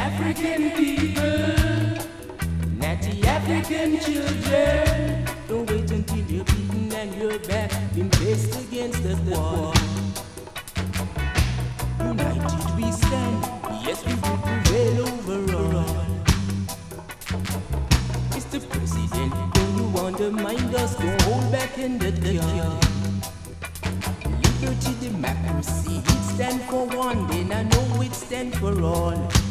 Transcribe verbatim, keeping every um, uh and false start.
African people, natty African children. Don't wait until you're beaten and your back been placed against the wall. United we stand, yes we will prevail overall. Mister President, don't you undermine us, don't hold back in the yard. Liberty, democracy, it stand for one, then I know it stand for all.